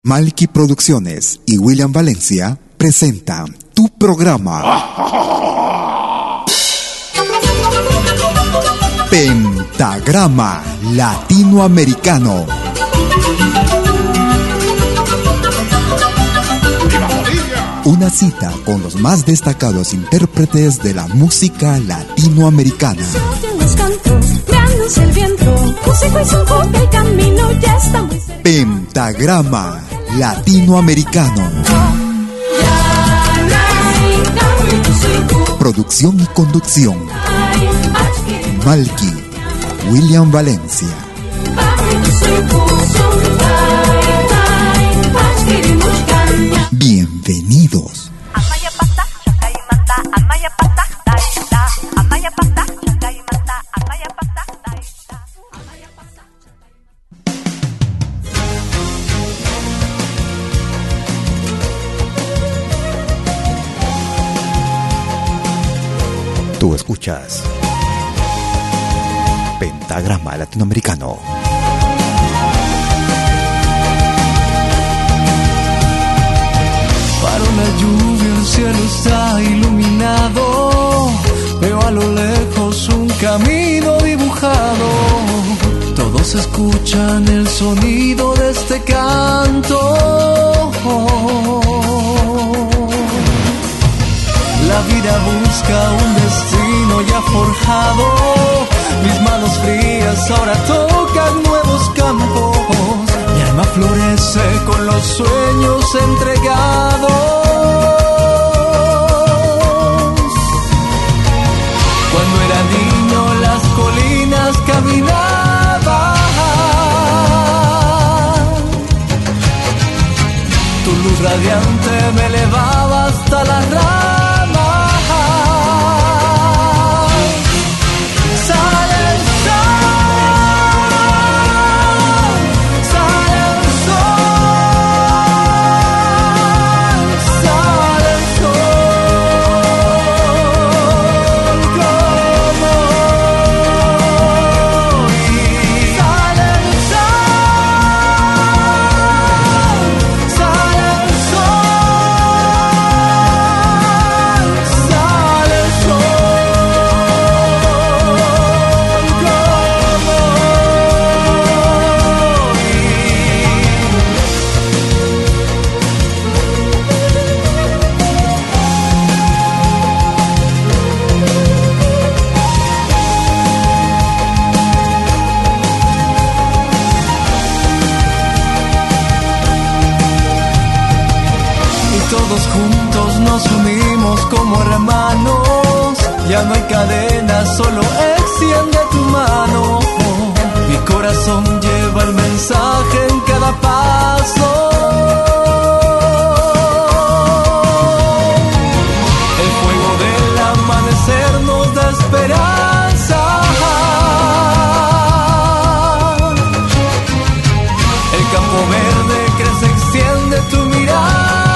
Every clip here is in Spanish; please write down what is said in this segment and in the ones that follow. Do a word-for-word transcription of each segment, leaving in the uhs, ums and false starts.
Malky Producciones y William Valencia presentan tu programa Pentagrama Latinoamericano. Una cita con los más destacados intérpretes de la música latinoamericana. Pentagrama Latinoamericano. Producción y conducción: Malky, William Valencia. Bienvenidos. Tú escuchas Pentagrama Latinoamericano. Para una lluvia el cielo está iluminado. Veo a lo lejos un camino dibujado. Todos escuchan el sonido de este canto. La vida busca un destino ya forjado. Mis manos frías ahora tocan nuevos campos. Mi alma florece con los sueños entregados. Cuando era niño las colinas caminaba. Tu luz radiante me elevaba hasta las ramas. Ya no hay cadenas, solo extiende tu mano. Mi corazón lleva el mensaje en cada paso. El fuego del amanecer nos da esperanza. El campo verde crece, extiende tu mirada.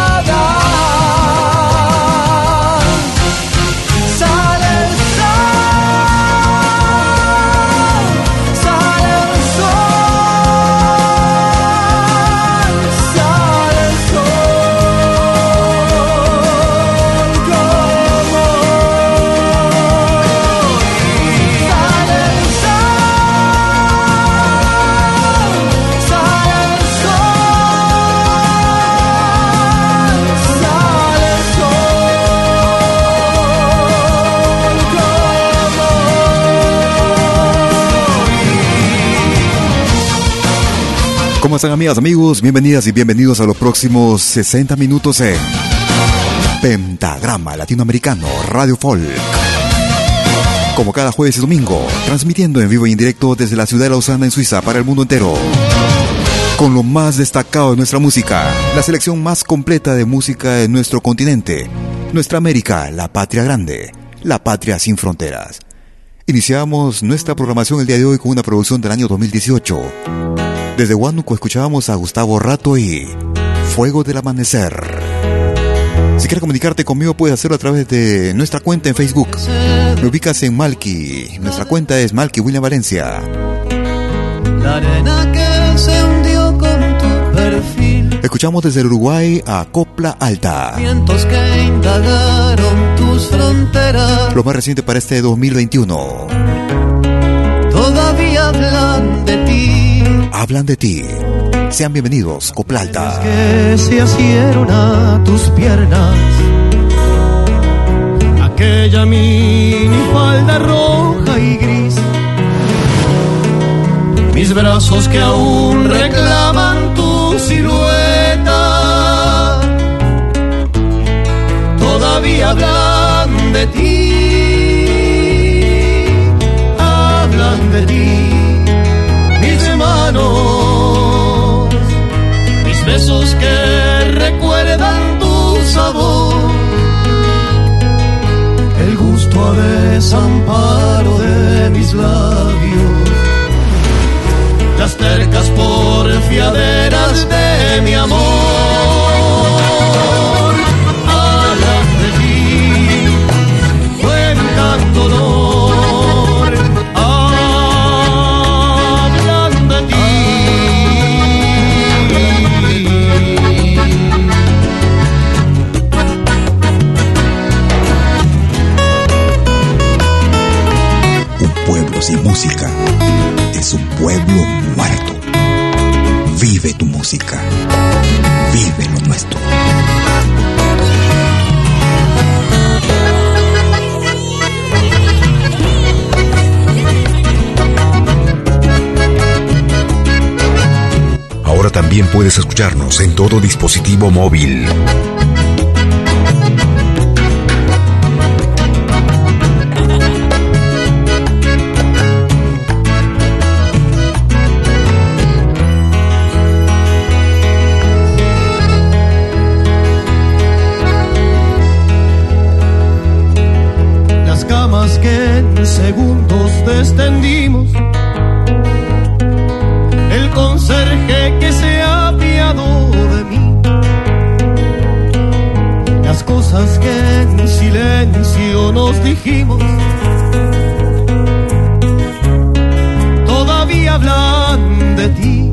¿Cómo están, amigas, amigos? Bienvenidas y bienvenidos a los próximos sesenta minutos en Pentagrama Latinoamericano Radio Folk. Como cada jueves y domingo, transmitiendo en vivo y en directo desde la ciudad de Lausana, en Suiza, para el mundo entero. Con lo más destacado de nuestra música, la selección más completa de música en nuestro continente, nuestra América, la patria grande, la patria sin fronteras. Iniciamos nuestra programación el día de hoy con una producción del año dos mil dieciocho. Desde Huánuco escuchábamos a Gustavo Rato y Fuego del Amanecer. Si quieres comunicarte conmigo, puedes hacerlo a través de nuestra cuenta en Facebook. Me ubicas en Malky. Nuestra cuenta es Malky William Valencia. La arena que se hundió con tu perfil. Escuchamos desde el Uruguay a Copla Alta. Vientos que indagaron tus fronteras. Lo más reciente para este dos mil veintiuno. Todavía hablan de ti. Hablan de ti. Sean bienvenidos, Copla Alta. Que se asieron a tus piernas. Aquella mini falda roja y gris. Mis brazos que aún reclaman tu silueta. Todavía hablan de ti. Hablan de ti. Mis manos, mis besos que recuerdan tu sabor. El gusto a desamparo de mis labios. Las tercas porfiaderas de mi amor. Hablan de ti, cuentan dolor. Hablan de ti. Un pueblo sin música es un pueblo muerto. Vive tu música. Vive lo nuestro. Ahora también puedes escucharnos en todo dispositivo móvil. Que en segundos descendimos, el conserje que se ha apiado de mí, las cosas que en silencio nos dijimos, todavía hablan de ti.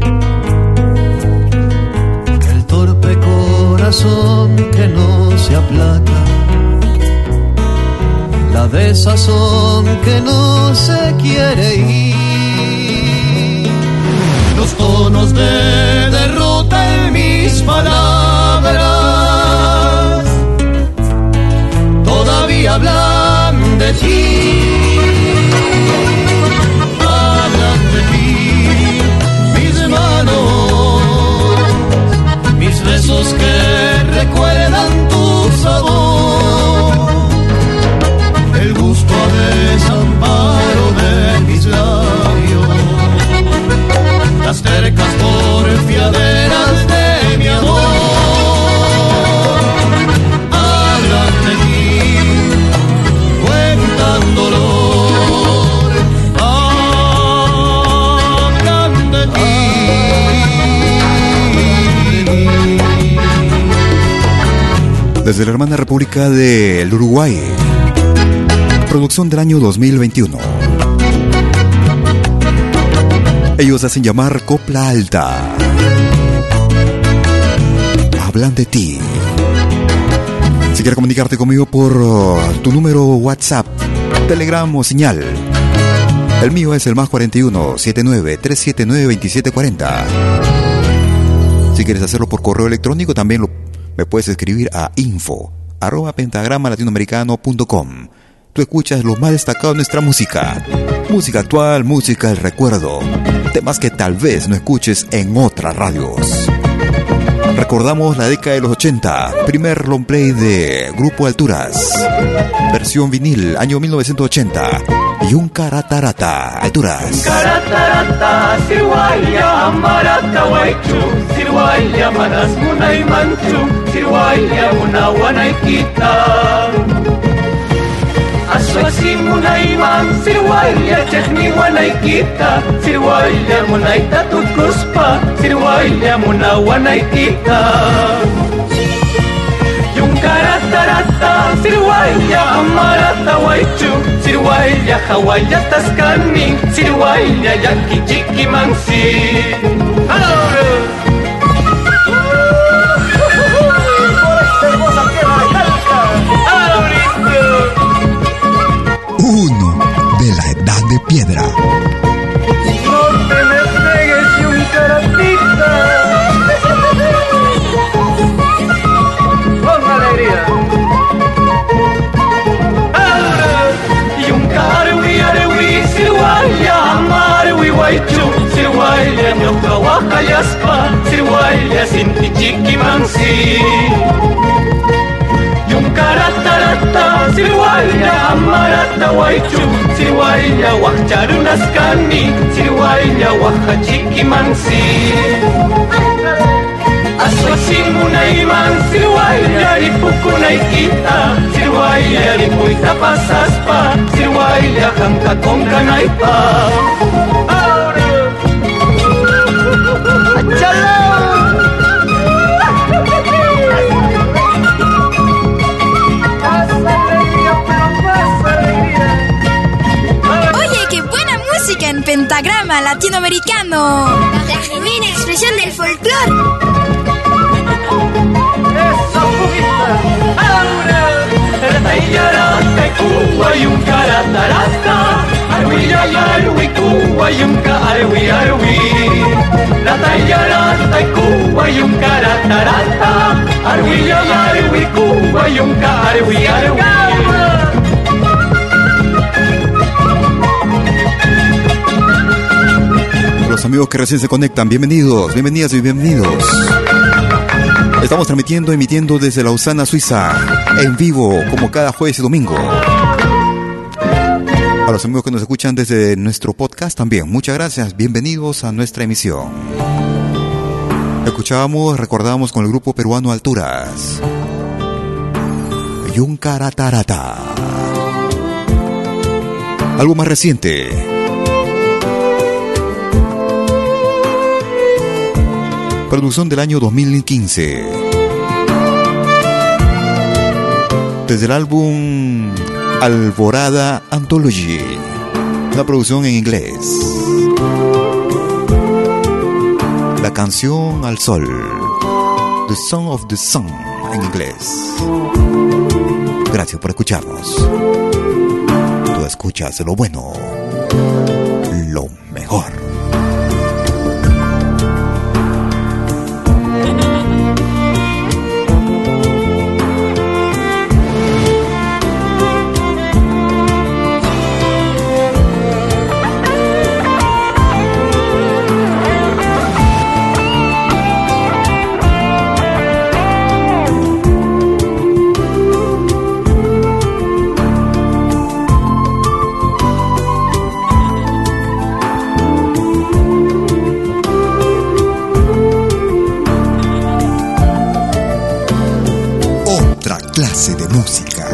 El torpe corazón que no se aplaca, la desazón que no se quiere ir, los tonos de derrota en mis palabras, todavía hablan de ti. Hablan de ti, mis manos, mis besos que recuerdan tu sabor. El gusto a desamparo de mis labios, las tercas porfiaderas de mi amor. Hablan de ti, cuentan dolor. Hablan de ti. Desde la hermana República del Uruguay, producción del año dos mil veintiuno. Ellos hacen llamar Copla Alta. Hablan de ti. Si quieres comunicarte conmigo por uh, tu número WhatsApp, Telegram o señal, el mío es el más cuarenta y uno, setenta y nueve, trescientos setenta y nueve, veintisiete cuarenta. Si quieres hacerlo por correo electrónico, también lo, me puedes escribir a info arroba pentagrama latinoamericano punto com. Tú escuchas lo más destacado de nuestra música. Música actual, música del recuerdo. Temas que tal vez no escuches en otras radios. Recordamos la década de los ochenta. Primer long play de Grupo Alturas. Versión vinil, año mil novecientos ochenta. Y un caratarata, Alturas. Caratarata, sirwaya, amarata, waichu. Sirwaya, manas, munay manchu. Sirwaya, munawanay kita. Aswasi munay man, sirwaya, chekni wanay kita. Sirwaya, munay tatukuspa. Sirwaya, munawanay kita. Yung karatarata, sirwaya, amarata, waichu. Sirwaya, hawaya, taskani. Sirwaya, yaki, chiki, mansi. Hello! chiquimansi. Yunkarata sirwaya amarata waichu sirwaya wahcharunaskani sirwaya wahachikimansi. Aswasimunayman sirwaya ripukunaykita sirwaya ripuyta pasaspa sirwaya hankakonkanaypa. En pentagrama latinoamericano, la genuina expresión del folclore. Eso, ahora, ratayarata cuba y un caratarata, arwi arwi cuba y un arwi arwi. Ratayarata cuba y un caratarata, arwi arwi cuba y un arwi arwi. Los amigos que recién se conectan, bienvenidos, bienvenidas y bienvenidos. Estamos transmitiendo, emitiendo desde Lausana, Suiza, en vivo, como cada jueves y domingo. A los amigos que nos escuchan desde nuestro podcast también, muchas gracias, bienvenidos a nuestra emisión. Escuchábamos, recordábamos con el grupo peruano Alturas, Yuncaratarata. Algo más reciente, producción del año dos mil quince. Desde el álbum Alborada Anthology, una producción en inglés. La canción al sol, The Song of the Sun en inglés. Gracias por escucharnos. Tú escuchas lo bueno, lo mejor. Clase de música.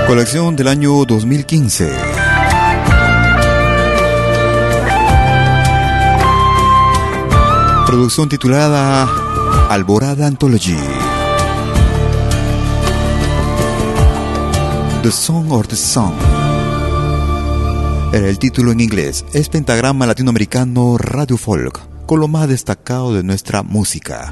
Colección del año dos mil quince. Producción titulada Alborada Anthology. The Song or the Song era el título en inglés. Es Pentagrama Latinoamericano Radio Folk, con lo más destacado de nuestra música.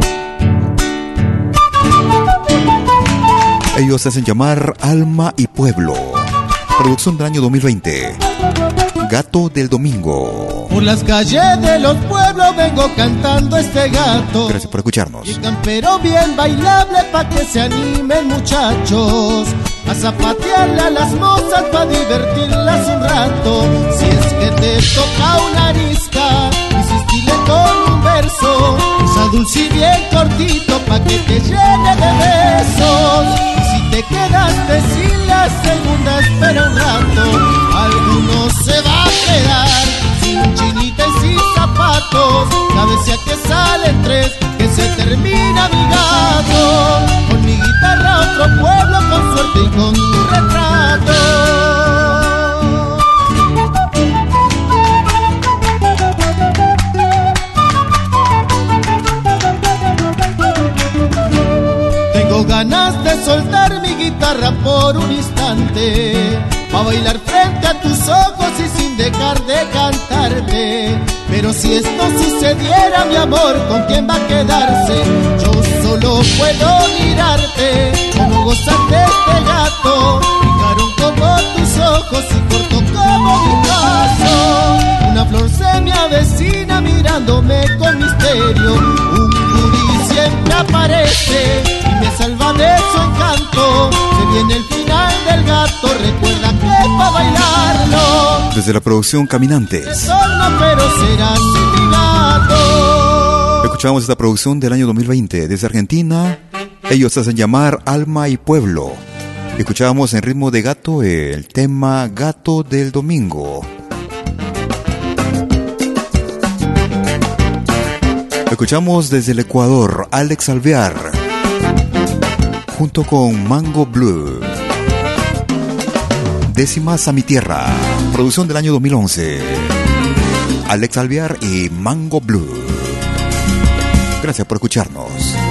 Ellos se hacen llamar Alma y Pueblo. Producción del año dos mil veinte. Gato del Domingo. Por las calles de los pueblos vengo cantando este gato. Gracias por escucharnos. Y campero bien bailable pa' que se animen muchachos, a zapatearle a las mozas pa' divertirlas un rato. Si es que te toca una arisca, insistirle con un verso, esa dulce y bien cortito pa' que te llene de besos. Y si te quedaste sin la segunda, espera un rato, alguno se va a quedar sin chinita y sin zapatos. Cabecea que salen tres, que se termina mi gato. Con mi guitarra a otro pueblo, con suerte y con un retrato. Tengo ganas de soltar mi guitarra por un instante, pa' bailar frente a tus ojos y sin dejar de cantarte. Pero si esto sucediera, mi amor, ¿con quién va a quedarse? Yo solo puedo mirarte, como gozas de este gato, picaron como tus ojos y corto como mi paso. Una flor se me avecina mirándome con misterio, un gurí siempre aparece y me salva de su encanto. Se viene el final del gato, recuerda que pa' bailarlo. Desde la producción Caminantes. Sorno, pero será mi gato. Escuchamos esta producción del año dos mil veinte desde Argentina. Ellos se hacen llamar Alma y Pueblo. Escuchábamos en ritmo de gato el tema Gato del Domingo. Escuchamos desde el Ecuador Alex Alvear junto con Mango Blue. Décimas a mi tierra. Producción del año dos mil once. Alex Alvear y Mango Blue. Gracias por escucharnos.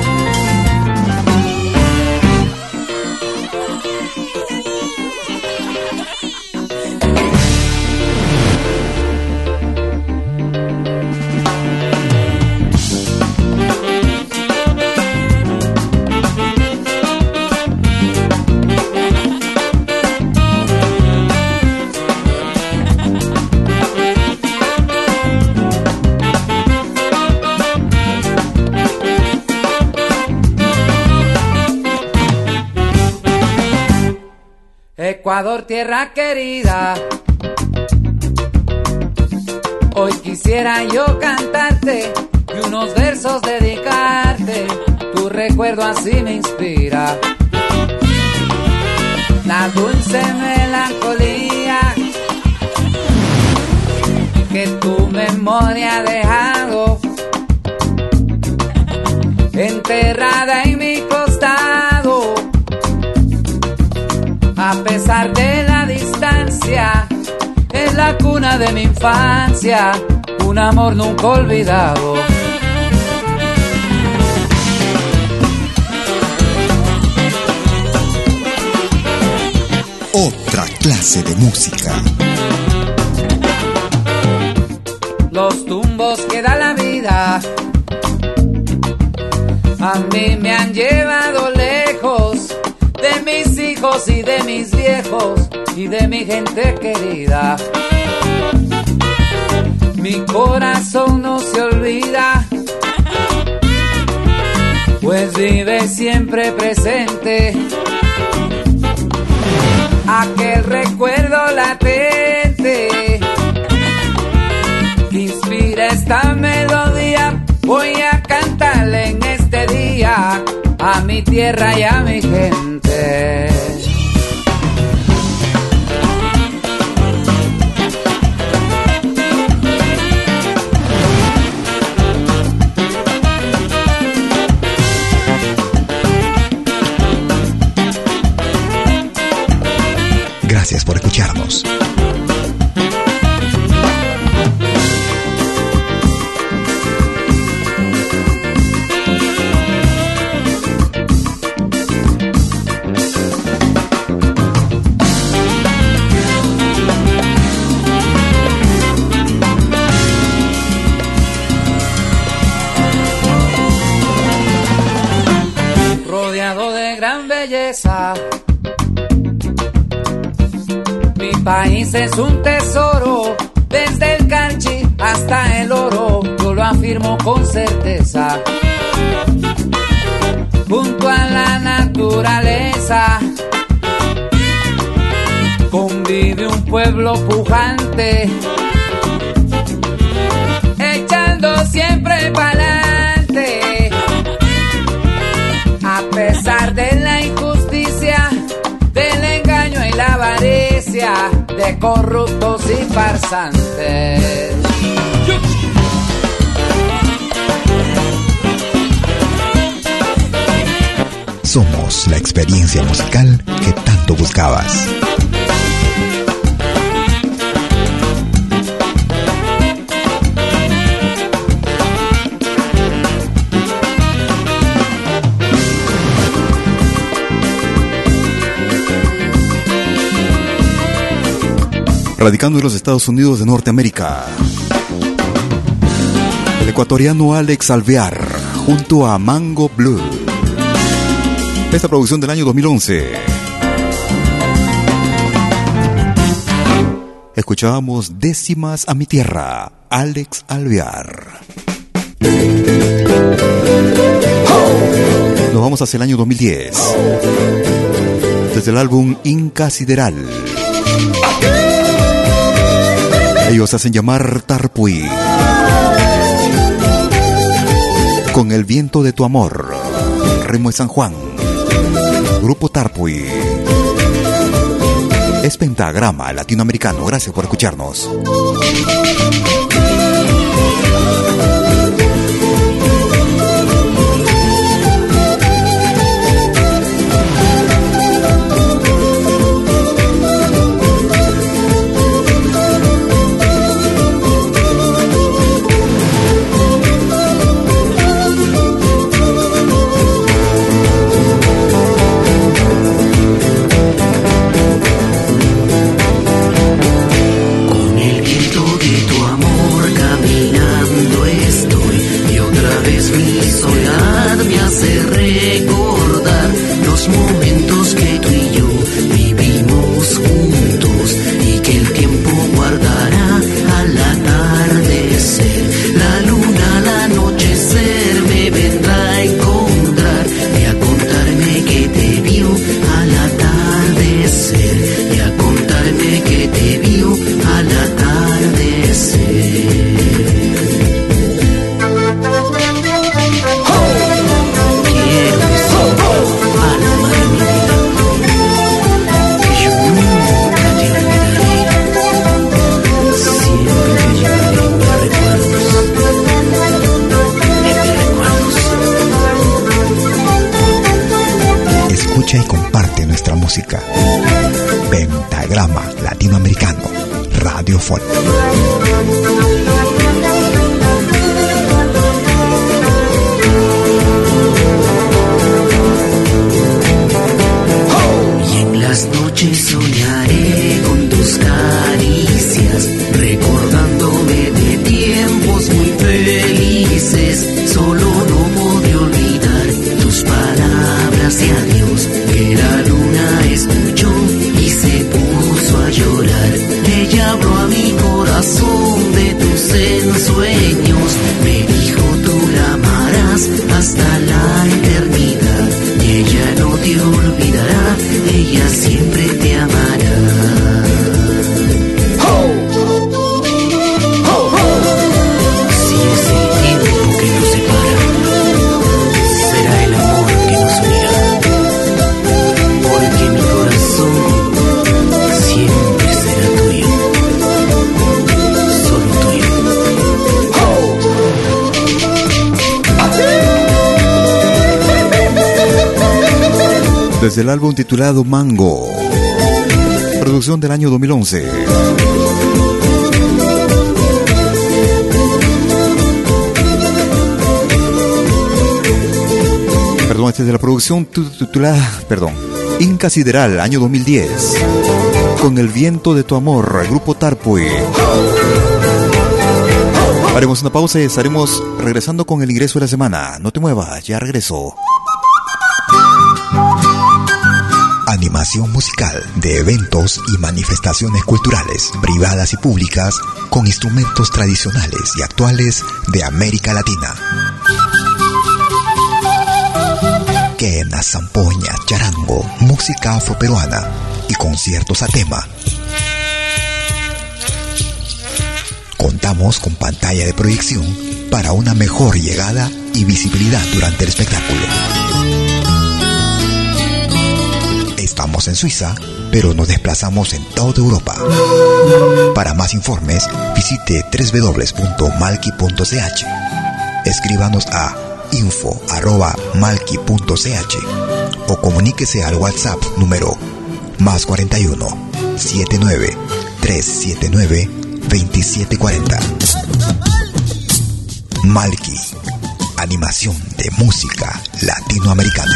Ecuador, tierra querida, hoy quisiera yo cantarte y unos versos dedicarte. Tu recuerdo así me inspira, la dulce melancolía que tu memoria ha dejado enterrada en mi costado. A pesar de la distancia, es la cuna de mi infancia, un amor nunca olvidado. Otra clase de música. Los tumbos que da la vida a mí me han llevado lejos de mis hijos y de mis viejos y de mi gente querida. Mi corazón no se olvida, pues vive siempre presente aquel recuerdo latente que inspira esta melodía. Voy a cantarle en este día a mi tierra y a mi gente. gran belleza. Mi país es un tesoro, desde el canchi hasta el oro, yo lo afirmo con certeza. Junto a la naturaleza convive un pueblo pujante, echando siempre pa'lante, a pesar de la injusticia, del engaño y la avaricia de corruptos y farsantes. Somos la experiencia musical que tanto buscabas. Radicando en los Estados Unidos de Norteamérica, el ecuatoriano Alex Alvear junto a Mango Blue. Esta producción del año dos mil once. Escuchábamos Décimas a mi tierra, Alex Alvear. Nos vamos hacia el año dos mil diez. Desde el álbum Inca Sideral. Ellos hacen llamar Tarpuy. Con el viento de tu amor. Ritmo de San Juan. Grupo Tarpuy. Es Pentagrama Latinoamericano. Gracias por escucharnos. Y comparte nuestra música. Pentagrama Latinoamericano, Radio Folk. Y en las noches soñaré con tus caricias, recordándome de tiempos muy felices. Solo no podré olvidar tus palabras de adiós, que la luna escuchó y se puso a llorar. Ella habló a mi corazón de tus ensueños, me dijo tú la amarás hasta la eternidad. Y ella no te olvidará, ella siempre te amará. Si es el tiempo que nos separa, será el amor que nos unirá. Porque mi corazón siempre será tuyo, solo tuyo. Desde el álbum titulado Mango, producción del año dos mil once. Perdón, este es de la producción titulada, perdón, Inca Sideral, año dos mil diez. Con el viento de tu amor, el grupo Tarpuy. Haremos una pausa y estaremos regresando con el ingreso de la semana. No te muevas, ya regreso. Animación musical de eventos y manifestaciones culturales, privadas y públicas, con instrumentos tradicionales y actuales de América Latina. Quena, zampoña, charango, música afroperuana y conciertos a tema. Contamos con pantalla de proyección para una mejor llegada y visibilidad durante el espectáculo. Estamos en Suiza, pero nos desplazamos en toda Europa. Para más informes, visite doble u doble u doble u punto malki punto c h. Escríbanos a info arroba malki punto c h o comuníquese al WhatsApp número más cuarenta y uno, setenta y nueve, trescientos setenta y nueve, veintisiete cuarenta. Malki, animación de música latinoamericana.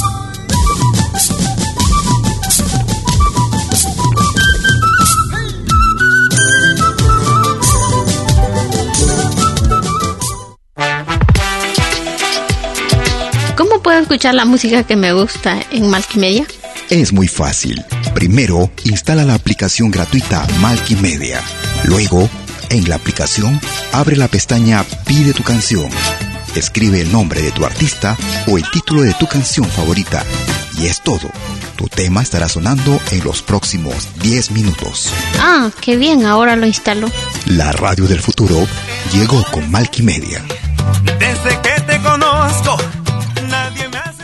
¿Cómo puedo escuchar la música que me gusta en Malki Media? Es muy fácil. Primero, instala la aplicación gratuita Malki Media. Luego, en la aplicación, abre la pestaña Pide tu canción. Escribe el nombre de tu artista o el título de tu canción favorita. Y es todo. Tu tema estará sonando en los próximos diez minutos. Ah, qué bien, ahora lo instalo. La radio del futuro llegó con Malki Media. Desde que te conozco, nadie me hace...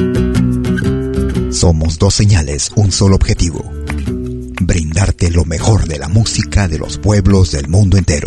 Somos dos señales, un solo objetivo. Brindarte lo mejor de la música de los pueblos del mundo entero.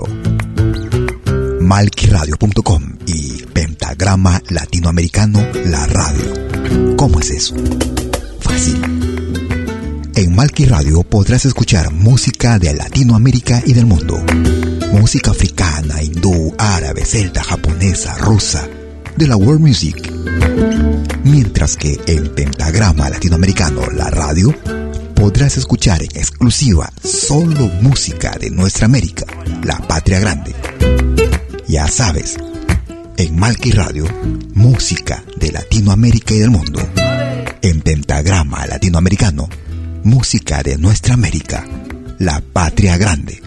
malki radio punto com y Pentagrama Latinoamericano, la radio. ¿Cómo es eso? Fácil. En Malki Radio podrás escuchar música de Latinoamérica y del mundo. Música africana, hindú, árabe, celta, japonesa, rusa, de la world music. Mientras que en Pentagrama Latinoamericano, la radio, podrás escuchar en exclusiva solo música de nuestra América, la patria grande. Ya sabes, en Malki Radio, música de Latinoamérica y del mundo. En Pentagrama Latinoamericano, música de nuestra América, la patria grande.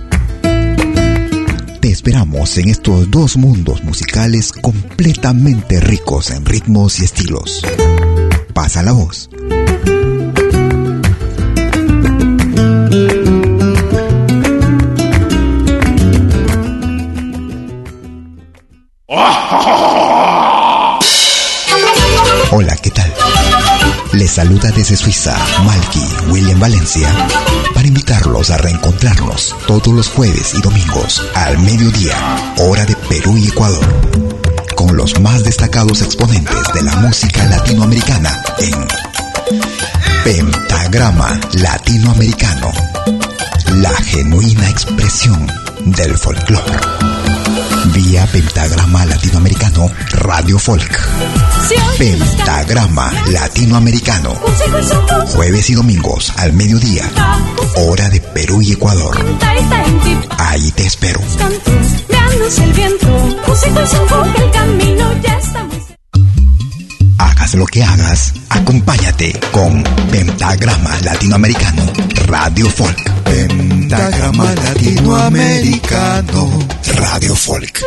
Te esperamos en estos dos mundos musicales completamente ricos en ritmos y estilos. Pasa la voz. Hola, ¿qué tal? Les saluda desde Suiza, Malki, William Valencia, para invitarlos a reencontrarnos todos los jueves y domingos al mediodía, hora de Perú y Ecuador, con los más destacados exponentes de la música latinoamericana en Pentagrama Latinoamericano, la genuina expresión del folclore. Vía Pentagrama Latinoamericano Radio Folk. Pentagrama Latinoamericano, jueves y domingos al mediodía, hora de Perú y Ecuador. Ahí te espero. Hagas lo que hagas, acompáñate con Pentagrama Latinoamericano Radio Folk. Pentagrama Latinoamericano Radio Folk.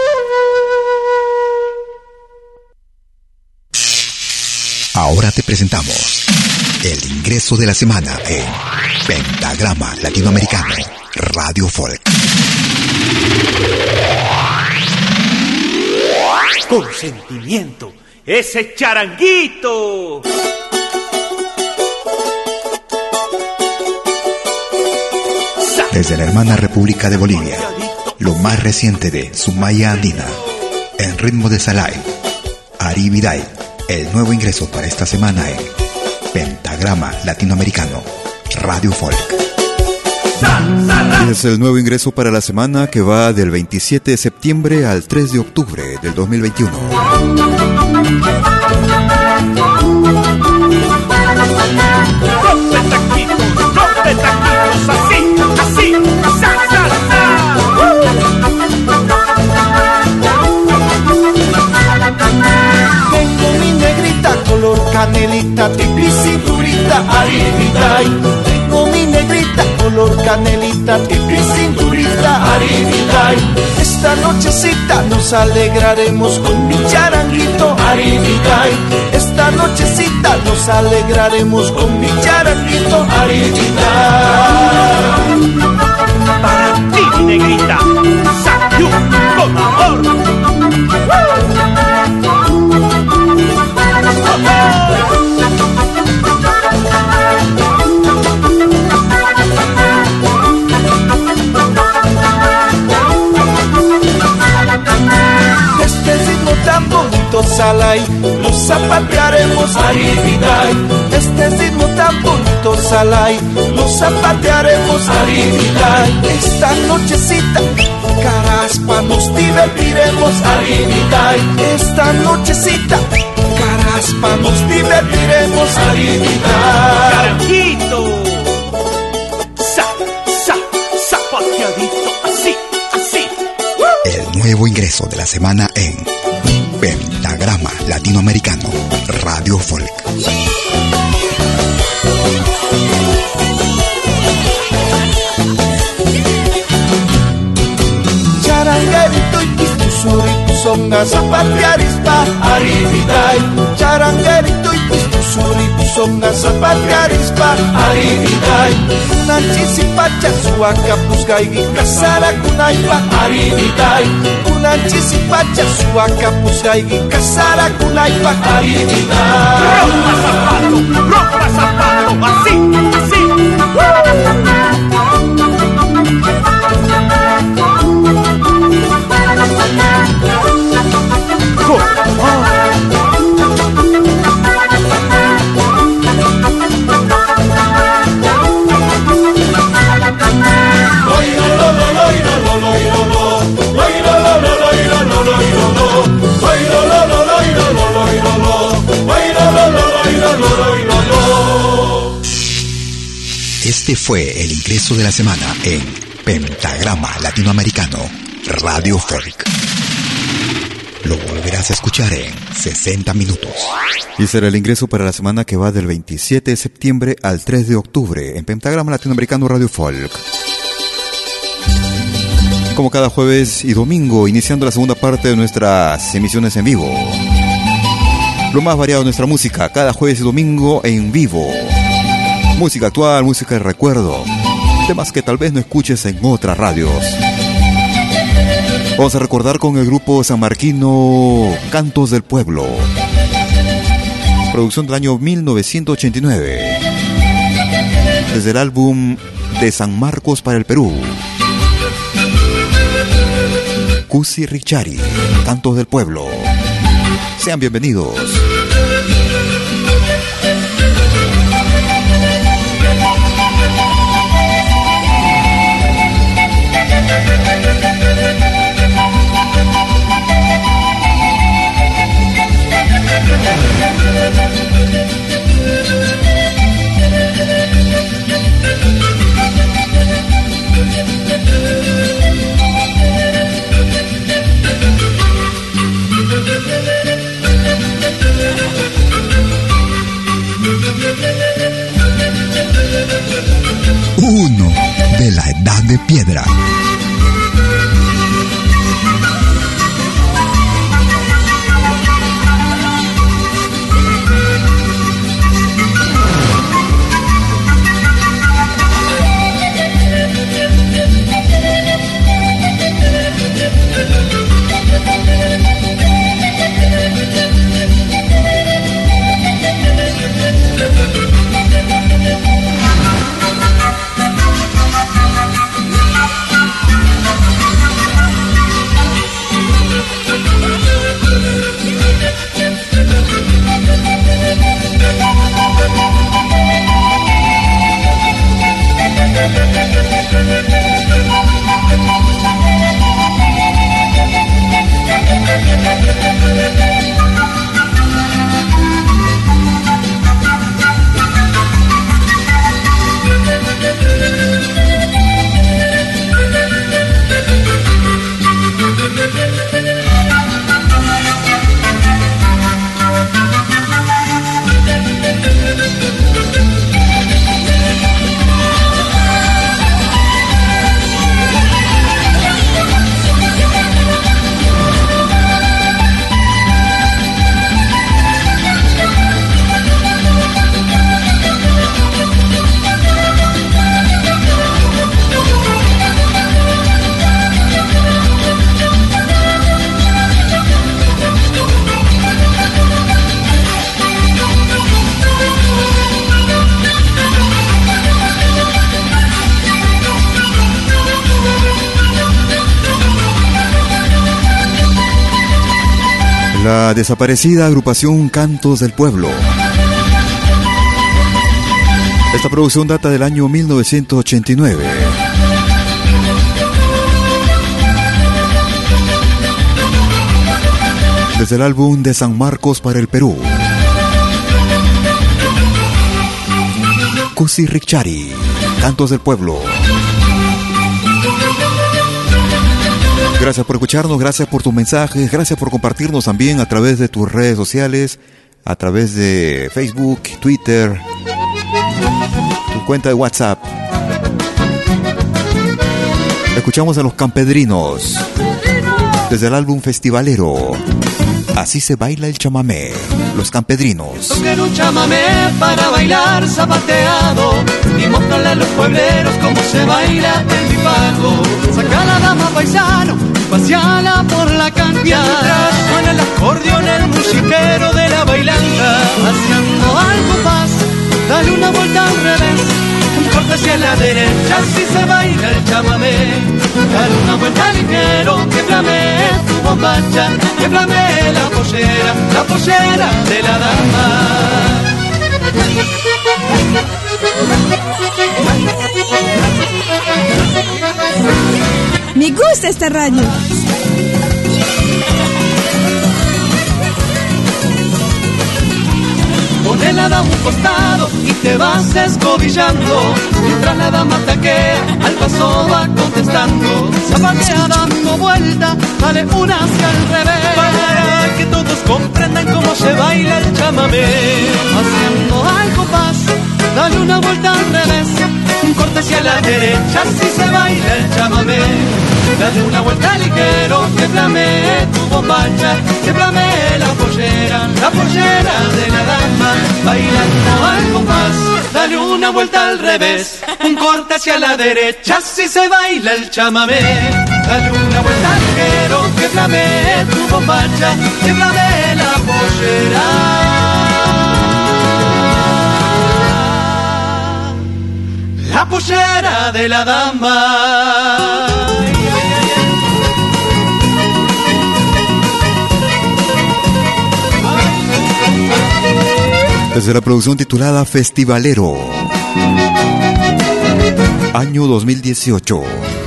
Ahora te presentamos el ingreso de la semana en Pentagrama Latinoamericano Radio Folk. Con sentimiento, ese charanguito. Desde la hermana República de Bolivia, lo más reciente de Sumaya Andina, en ritmo de Salai, Ari Viday, el nuevo ingreso para esta semana en Pentagrama Latinoamericano Radio Folk. Es el nuevo ingreso para la semana que va del veintisiete de septiembre al tres de octubre del dos mil veintiuno. Rompe taquitos, rompe taquitos, así, así, sa, sa, sa. Tengo mi negrita color canelita, tipi cinturita, ariditay. Tengo mi negrita, color canelita, tipi cinturita, ariditay. Esta nochecita nos alegraremos con mi charanguito, ariditay. Esta nochecita nos alegraremos con mi charanguito, ariditay. Para ti, negrita, Sayú con amor. Este ritmo tan bonito, Salay, lo zapatearemos, ariditay. Este ritmo tan bonito, Salay, lo zapatearemos, ariditay. Esta nochecita, caraspa, nos divertiremos, ariditay. Esta nochecita, caraspa, nos divertiremos, ariditay. Caranguito, sa, sa, zapateadito, así, así. El nuevo ingreso de la semana en Pentagrama Latinoamericano, Radio Folk. Charanguerito y pistusuritu songa zapatearispa, ariditay. Charanguerito y pistusuritu songa zapatearispa, ariditay. Kunanchisipacha suaka pusgaigi kasara kunaipa, ariditay. Kunanchisipacha suaka pusgaigi kasara kunaipa, ariditay. Rompa zapato, rompa zapato, así, así. Este fue el ingreso de la semana en Pentagrama Latinoamericano, Radio Folk. Lo volverás a escuchar en sesenta minutos. Y será el ingreso para la semana que va del veintisiete de septiembre al tres de octubre en Pentagrama Latinoamericano, Radio Folk. Como cada jueves y domingo, iniciando la segunda parte de nuestras emisiones en vivo. Lo más variado de nuestra música, cada jueves y domingo en vivo. Música actual, música de recuerdo, temas que tal vez no escuches en otras radios. Vamos a recordar con el grupo sanmarquino Cantos del Pueblo, producción del año mil novecientos ochenta y nueve, desde el álbum De San Marcos para el Perú. Cusi Richari, Cantos del Pueblo. Sean bienvenidos. Uno de la Edad de Piedra. La desaparecida agrupación Cantos del Pueblo. Esta producción data del año mil novecientos ochenta y nueve. Desde el álbum de San Marcos para el Perú. Cusi Richari, Cantos del Pueblo. Gracias por escucharnos, gracias por tus mensajes, gracias por compartirnos también a través de tus redes sociales, a través de Facebook, Twitter, tu cuenta de WhatsApp. Escuchamos a los Campedrinos desde el álbum Festivalero. Así se baila el chamamé, los Campedrinos. Toquen un chamamé para bailar zapateado y mostrarle a los puebleros cómo se baila el bipaco. Saca la dama paisano, paseala por la cancha. Mientras suena el acordeón, el musiquero de la bailanta. Haciendo algo compás, dale una vuelta al revés, un corte hacia la derecha, así se baila el chamamé. Dale una vuelta ligero, québrame tu bombacha, québrame la pollera, la pollera de la dama. Me gusta esta radio. Pone la dama un costado y te vas escobillando, mientras la dama taquea, al paso va contestando. Zapatea dando vuelta, dale una hacia el revés, para que todos comprendan cómo se baila el chamamé. Haciendo al compás, dale una vuelta al revés, un corte hacia la derecha, así se baila el chamamé. Dale una vuelta ligero, québrame tu bombacha, québrame la pollera, la pollera de la dama. Bailando al compás, dale una vuelta al revés, un corte hacia la derecha, así se baila el chamamé. Dale una vuelta ligero, québrame tu bombacha, québrame la pollera, la pollera de la dama. Desde la producción titulada Festivalero, año dos mil dieciocho.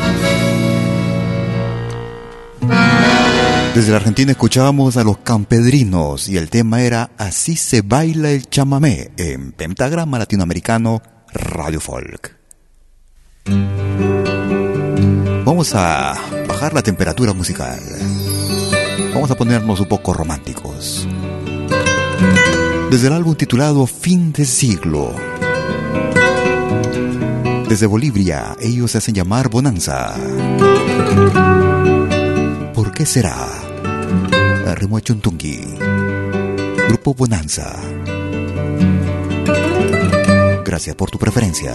Desde la Argentina escuchábamos a los Campedrinos y el tema era Así se baila el chamamé en Pentagrama Latinoamericano Radio Folk. Vamos a bajar la temperatura musical. Vamos a ponernos un poco románticos. Desde el álbum titulado Fin de Siglo. Desde Bolivia, ellos se hacen llamar Bonanza. ¿Por qué será? Rimo Chuntungi. Grupo Bonanza. Gracias por tu preferencia.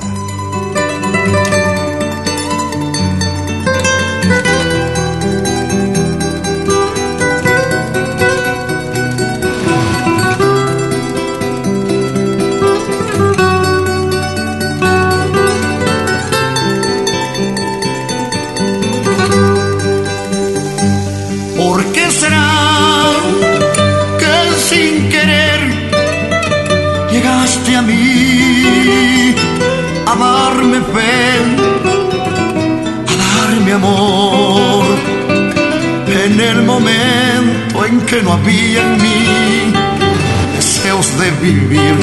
A mí, a darme fe, a darme amor, en el momento en que no había en mí deseos de vivir.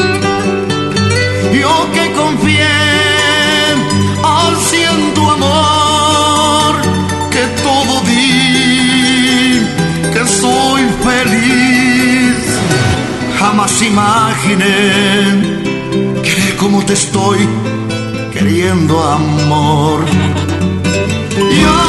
Yo que confié al cien tu amor, que todo di, que soy feliz, jamás imaginé querer como te estoy queriendo, amor. Yo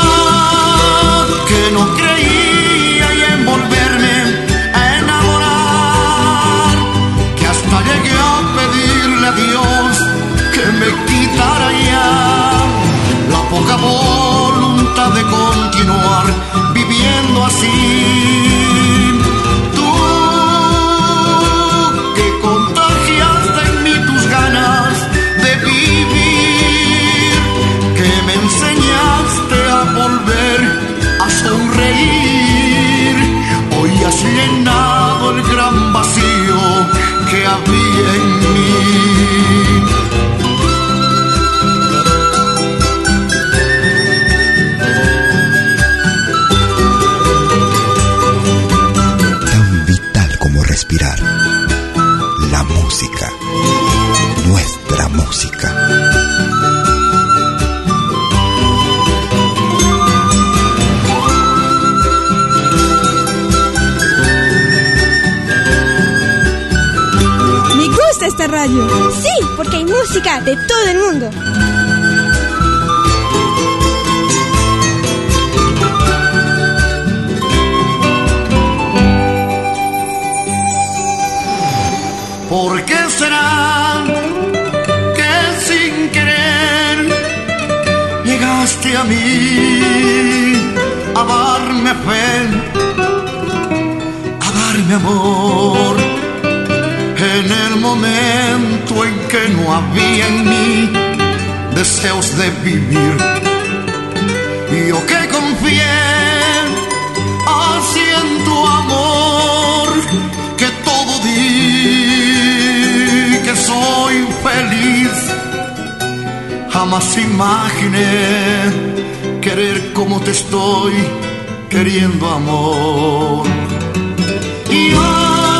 que no creía y en volverme a enamorar, que hasta llegué a pedirle a Dios que me quitara ya la poca voluntad de continuar viviendo así. Enseñaste había en mí. Respirar. La música. Nuestra música. Me gusta esta radio. Sí, porque hay música de todo el mundo. ¿Por qué será que sin querer llegaste a mí a darme fe, a darme amor, en el momento en que no había en mí deseos de vivir? Yo que confié así en tu amor, que todo di, que soy feliz, jamás imaginé querer como te estoy queriendo, amor. Y yo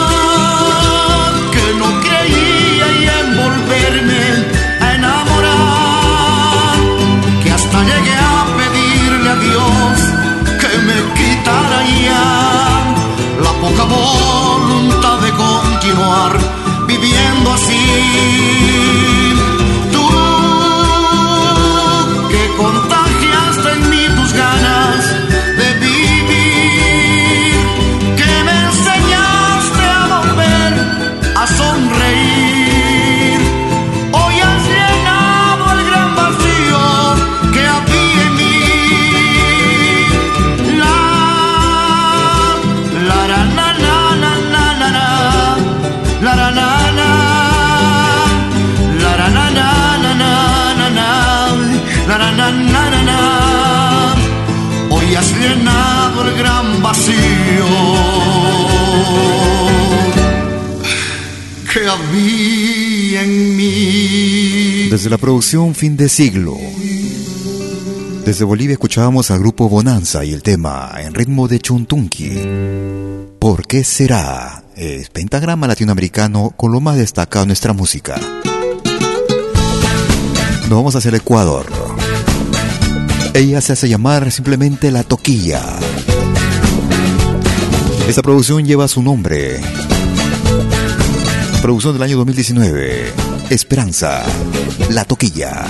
que no creía en volverme a enamorar, que hasta llegué a pedirle a Dios que me quitara ya la poca voluntad de continuar viviendo así. Tú que contagiaste en mí tus ganas de vivir, que me enseñaste a volver a sonreír, hoy has llenado el gran vacío que había en mí. La, la, la, la, la, la, la, la, la, la, la. Na, na, na, na, na. Hoy has llenado el gran vacío que había en mí. Desde la producción Fin de Siglo, desde Bolivia escuchábamos al grupo Bonanza y el tema en ritmo de chuntunqui. ¿Por qué será? Es pentagrama latinoamericano con lo más destacado de nuestra música. Nos vamos hacia el Ecuador. Ella se hace llamar simplemente La Toquilla. Esta producción lleva su nombre. Producción del año dos mil diecinueve. Esperanza, La Toquilla.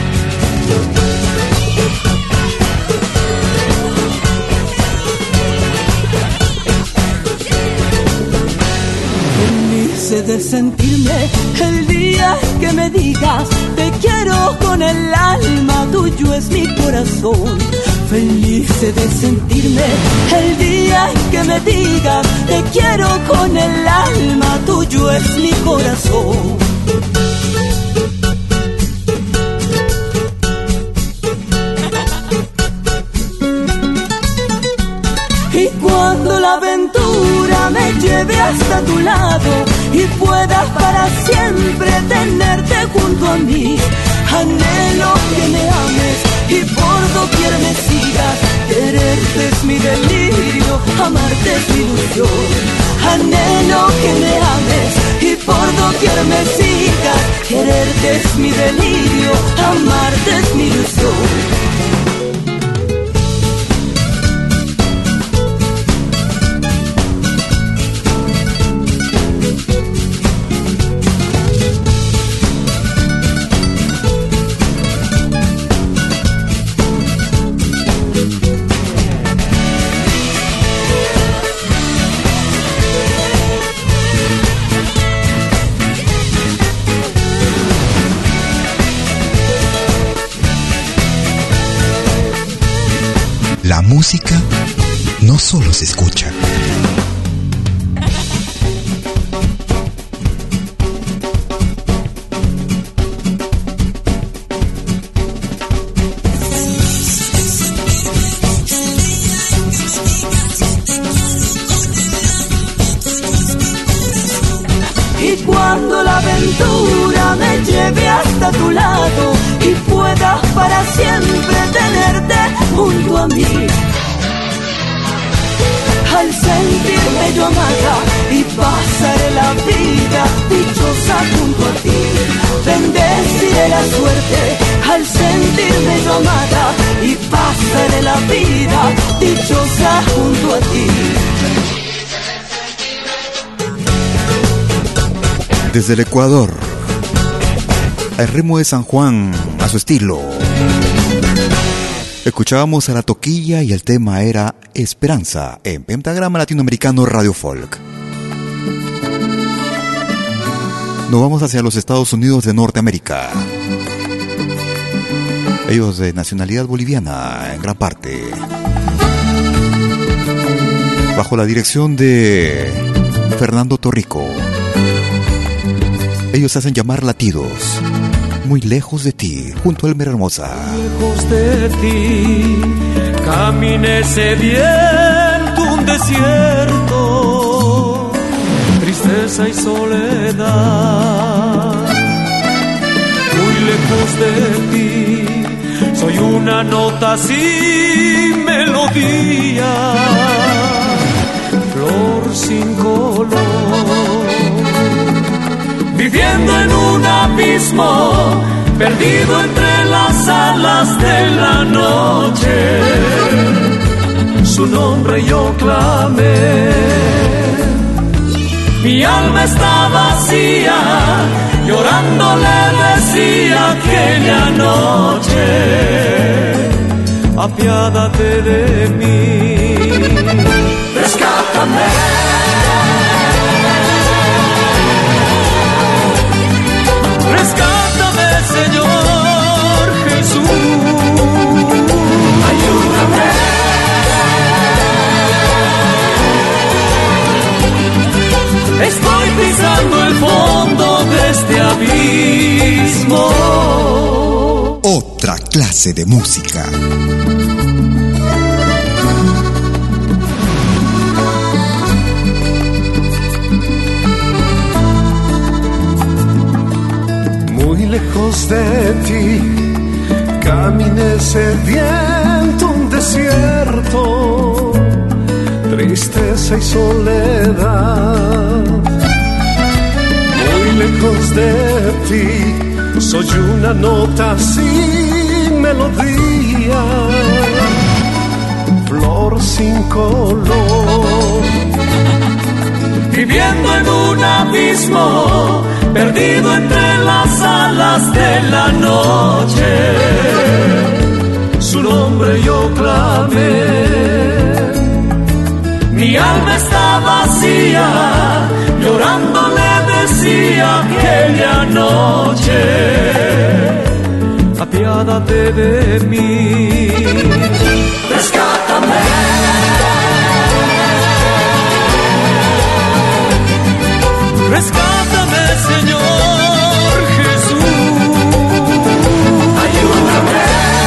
Feliz de sentirme el día que me digas te quiero con el alma, tuyo es mi corazón. Feliz de sentirme el día que me digas te quiero con el alma, tuyo es mi corazón. Y cuando la aventura me lleve hasta tu lado y pueda para siempre tenerte junto a mí, anhelo que me ames y por doquier me sigas. Quererte es mi delirio, amarte es mi ilusión. Anhelo que me ames y por doquier me sigas. Quererte es mi delirio, amarte es mi ilusión. La música no solo se escucha. cuando la aventura me lleve hasta tu lado y pueda para siempre tenerte junto a mí. Al sentirme yo amada y pasaré la vida dichosa junto a ti. Bendeciré la suerte al sentirme yo amada y pasaré la vida dichosa junto a ti. Desde el Ecuador, el ritmo de San Juan a su estilo. Escuchábamos a La Toquilla y el tema era Esperanza en Pentagrama Latinoamericano Radio Folk. Nos vamos hacia los Estados Unidos de Norteamérica. Ellos de nacionalidad boliviana en gran parte. Bajo la dirección de Fernando Torrico. Ellos se hacen llamar Latidos. Muy lejos de ti, junto a Elmer Hermosa. Lejos de ti, caminé sediento un desierto, tristeza y soledad. Muy lejos de ti, soy una nota sin melodía, flor sin color. Viviendo en un abismo, perdido entre las alas de la noche, su nombre yo clamé. Mi alma está vacía, llorando le decía aquella noche, apiádate de mí, rescátame. Rescátame, Señor Jesús, ayúdame. Estoy pisando el fondo de este abismo. Otra clase de música. Muy lejos de ti, caminé sediento un desierto, tristeza y soledad. Muy lejos de ti, soy una nota sin melodía, flor sin color. Viviendo en un abismo, perdido entre las alas de la noche, su nombre yo clamé. Mi alma está vacía, llorando le decía aquella noche, apiádate de mí, rescátame. Rescátame, Señor Jesús, ayúdame.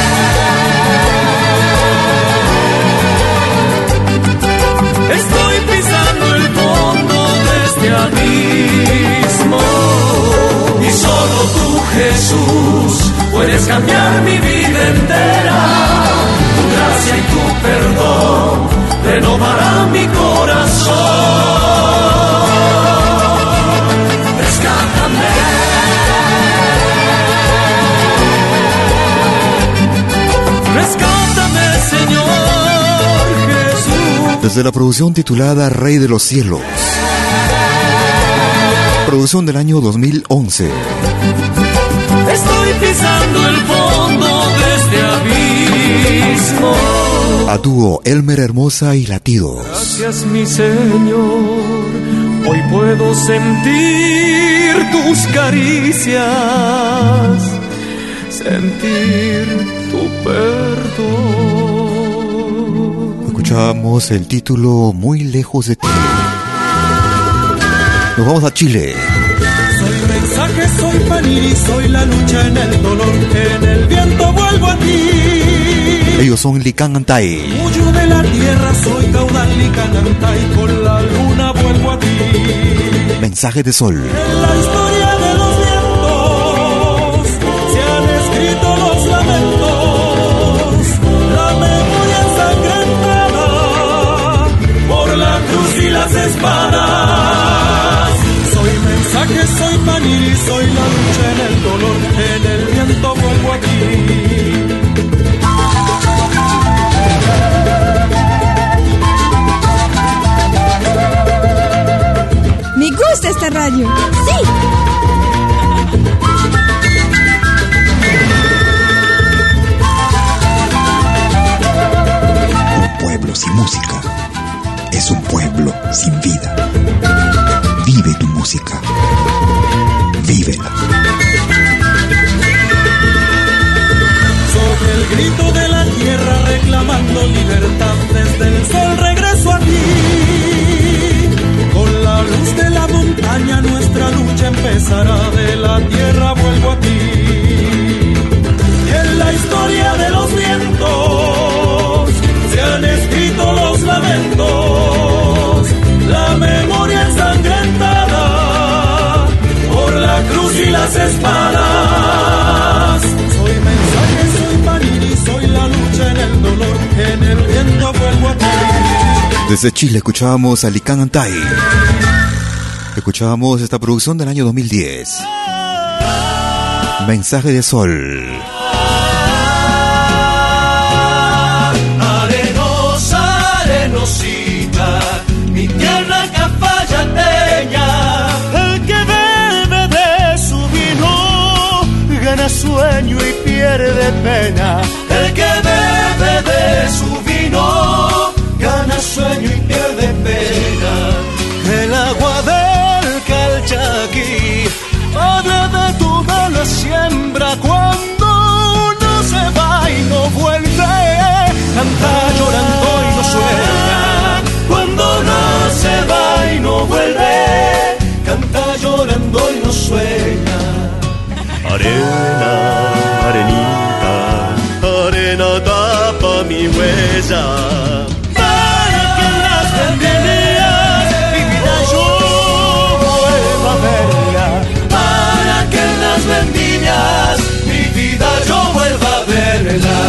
Estoy pisando el fondo de este abismo y solo tú, Jesús, puedes cambiar mi vida entera. Tu gracia y tu perdón renovarán mi corazón. Rescátame, Señor Jesús. Desde la producción titulada Rey de los Cielos, producción del año dos mil once. Estoy pisando el fondo de este abismo. A dúo Elmer Hermosa y Latidos. Gracias, mi Señor, hoy puedo sentir tus caricias, sentir tu perdón. Escuchamos el título Muy lejos de ti. Nos vamos a Chile. Soy mensaje, soy panini, soy la lucha en el dolor, en el viento vuelvo a ti. Ellos son Lican Antay. Huyo de la tierra, soy caudal Lican Antay, con la luna vuelvo a ti. Mensaje de sol. En la historia soy la lucha en el dolor, en el viento vuelvo a ti. Me gusta esta radio. Sí. Un pueblo sin música es un pueblo sin vida. Vive tu música. Vívela. Sobre el grito de la tierra reclamando libertad, desde el sol regreso a ti. Con la luz de la montaña nuestra lucha empezará, de la tierra vuelvo a ti. Y en la historia de los vientos se han escrito los lamentos, la memoria ensangrentada por la cruz y las espadas. Soy mensaje, soy panini, soy la lucha en el dolor, en el viento vuelvo a ti. Desde Chile escuchábamos a Licán Antay. Escuchábamos esta producción del año dos mil diez. Mensaje de Sol. Arenosa, arenosita, mi tierra cafayateña. El que bebe de su vino gana sueño y pierde pena. El que bebe de su vino gana sueño y pierde pena. El agua del Calchaquí, padre de toda la siembra, cuando uno se va y no vuelve, canta llorando y no sueña. Cuando uno se va y no vuelve, canta llorando y no sueña. Arena, arenita, arena tapa mi huella. Vendimias, mi vida yo vuelva a verla.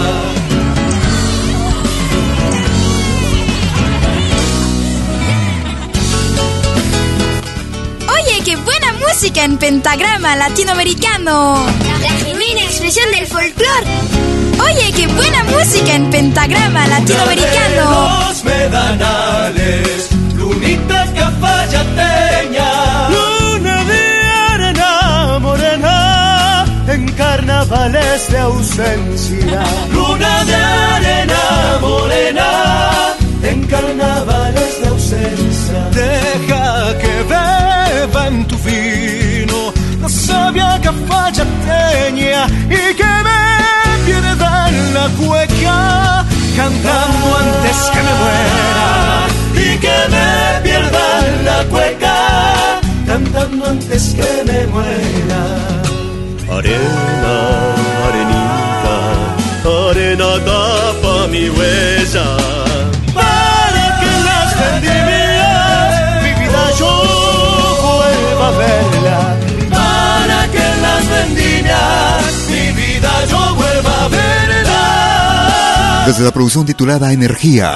Oye, qué buena música en pentagrama latinoamericano. La genuina expresión del folclore. Oye, qué buena música en pentagrama latinoamericano. Los medanales, lunita cafayateña. Luna de arena morena, en carnavales de ausencia. Luna de arena morena, en carnavales de ausencia. Deja que beba en tu vino la sabia cafayateña y que me pierda en la cueca, cantando antes que me muera. Y que me pierda en la cueca, cantando antes que me muera. Arena, arenita, arena tapa mi huella. Para que las vendimias mi vida yo vuelva a verla. Para que las vendimias mi vida yo vuelva a verla. Desde la producción titulada Energía,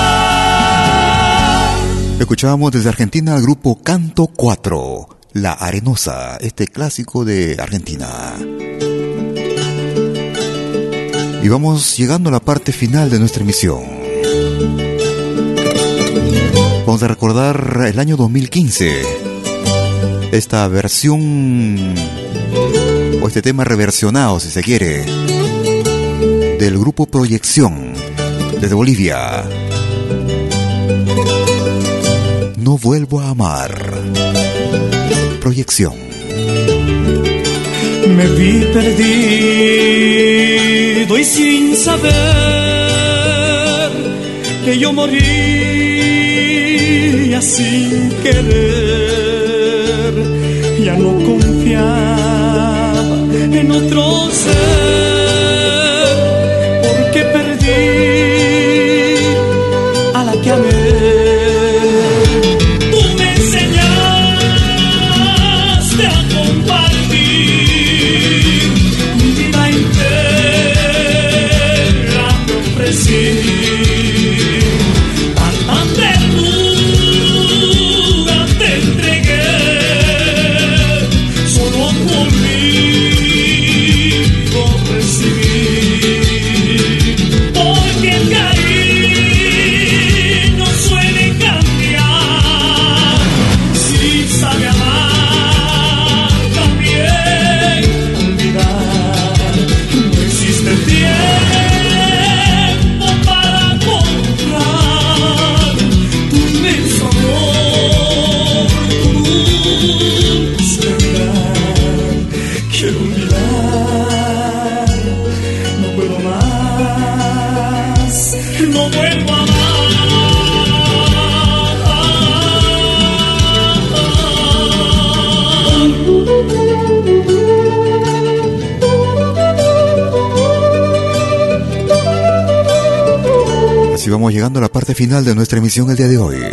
escuchábamos desde Argentina al grupo Canto cuatro, La Arenosa, este clásico de Argentina. Y vamos llegando a la parte final de nuestra emisión. Vamos a recordar el año dos mil quince. Esta versión, o este tema reversionado, si se quiere, del grupo Proyección, desde Bolivia. No vuelvo a amar. Proyección. Me vi perdido y sin saber que yo moría sin querer. Ya no confiaba en otro ser, porque perdí a la que amé. Tan ternura te Así vamos llegando a la parte final de nuestra emisión el día de hoy.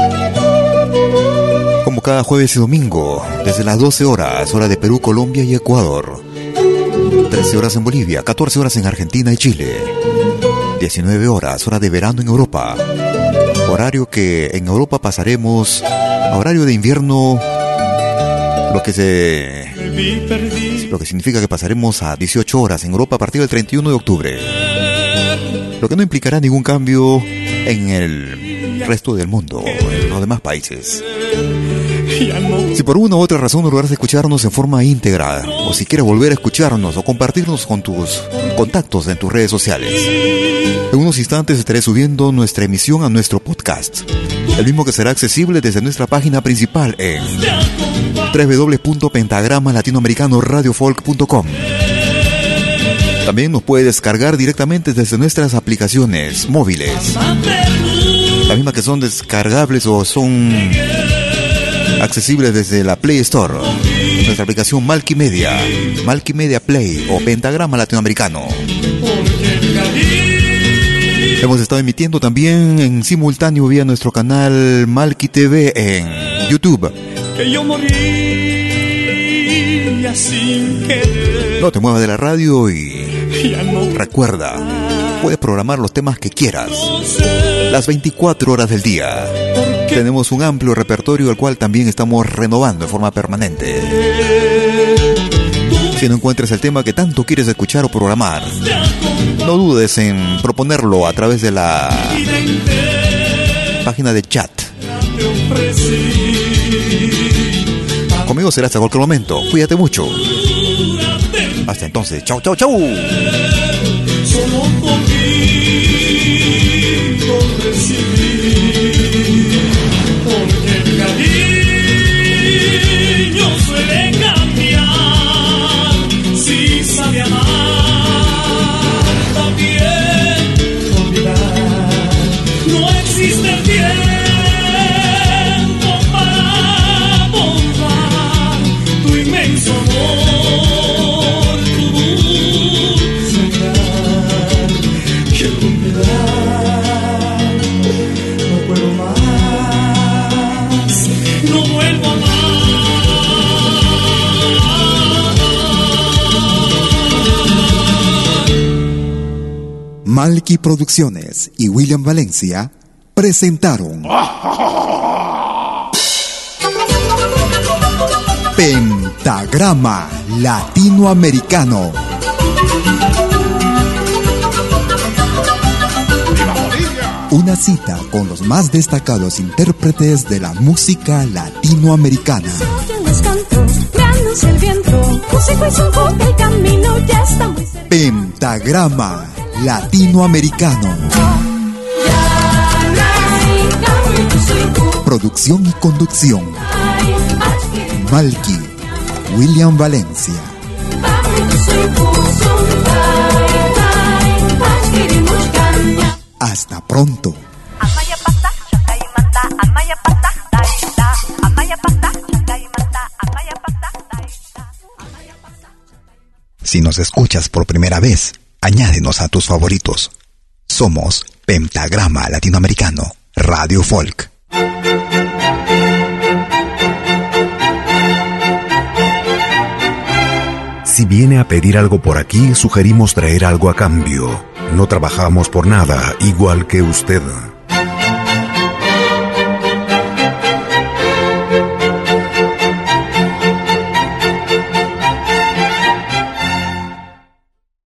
Como cada jueves y domingo, desde las doce horas, hora de Perú, Colombia y Ecuador. trece horas en Bolivia, catorce horas en Argentina y Chile. diecinueve horas, hora de verano en Europa. Horario que en Europa pasaremos a horario de invierno, lo que se... lo que significa que pasaremos a dieciocho horas en Europa a partir del treinta y uno de octubre. Lo que no implicará ningún cambio en el resto del mundo, en los demás países. Si por una u otra razón no logras escucharnos en forma íntegra, o si quieres volver a escucharnos o compartirnos con tus contactos en tus redes sociales, en unos instantes estaré subiendo nuestra emisión a nuestro podcast, el mismo que será accesible desde nuestra página principal en doble u doble u doble u punto pentagrama latinoamericano radio folk punto com. También nos puede descargar directamente desde nuestras aplicaciones móviles, las mismas que son descargables o son accesibles desde la Play Store. Nuestra aplicación Malkimedia, Malkimedia Play o Pentagrama Latinoamericano. Hemos estado emitiendo también en simultáneo vía nuestro canal Malki T V en YouTube. Que yo moría sin querer. No te muevas de la radio y recuerda, puedes programar los temas que quieras las veinticuatro horas del día. Tenemos un amplio repertorio al cual también estamos renovando de forma permanente. Si no encuentras el tema que tanto quieres escuchar o programar, no dudes en proponerlo a través de la página de chat. Conmigo será hasta cualquier momento. Cuídate mucho. Hasta entonces. Chau, chau, chau. Solo conmigo recibí, porque el cariño suele cambiar. Si sabe amar, también olvidar. No existe el tiempo para borrar tu inmenso amor, tu dulce mirar. Quiero olvidar, no puedo más, no vuelvo a amar. Malki Producciones y William Valencia presentaron Pentagrama Latinoamericano. Una cita con los más destacados intérpretes de la música latinoamericana. Pentagrama Latinoamericano. Producción y conducción: Malki, William Valencia. Hasta pronto. Si nos escuchas por primera vez, añádenos a tus favoritos. Somos Pentagrama Latinoamericano, Radio Folk. Si viene a pedir algo por aquí, sugerimos traer algo a cambio. No trabajamos por nada, igual que usted.